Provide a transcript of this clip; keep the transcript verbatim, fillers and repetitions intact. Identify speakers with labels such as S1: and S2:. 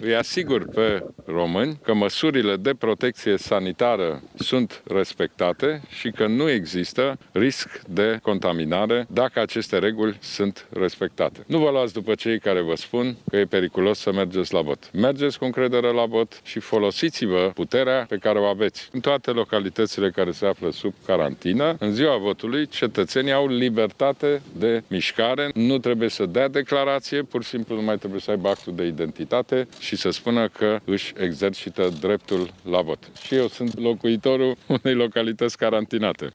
S1: îi asigur pe români că măsurile de protecție sanitară sunt respectate și că nu există risc de contaminare dacă aceste reguli sunt respectate. Nu vă luați după cei care vă spun că e periculos să mergeți la vot. Mergeți cu încredere la vot și folosiți-vă puterea pe care o aveți. În toate localitățile care se află sub carantină, în ziua votului, cetățenii au libertate de mișcare, nu trebuie să dea declarație, pur și simplu nu mai trebuie să aibă actul de identitate și să spună că își exercită dreptul la vot. Și eu sunt locuitorul unei localități carantinate.